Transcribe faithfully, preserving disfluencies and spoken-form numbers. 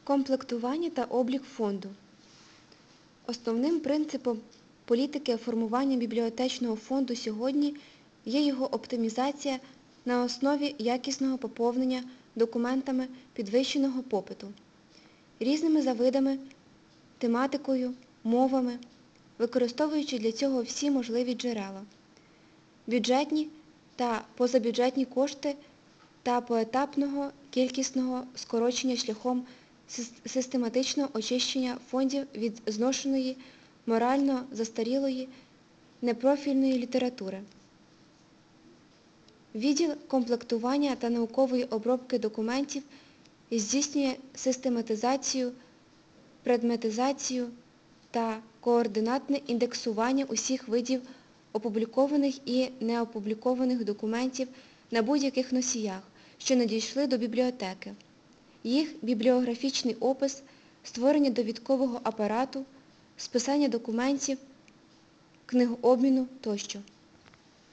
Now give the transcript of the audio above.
Комплектування та облік фонду. Основним принципом політики формування бібліотечного фонду сьогодні є його оптимізація на основі якісного поповнення документами підвищеного попиту, різними за видами, тематикою, мовами, використовуючи для цього всі можливі джерела, бюджетні та позабюджетні кошти та поетапного кількісного скорочення шляхом систематичного очищення фондів від зношеної, морально застарілої, непрофільної літератури. Відділ комплектування та наукової обробки документів здійснює систематизацію, предметизацію та координатне індексування усіх видів опублікованих і неопублікованих документів на будь-яких носіях, що надійшли до бібліотеки, їх бібліографічний опис, створення довідкового апарату, списання документів, книгообміну тощо.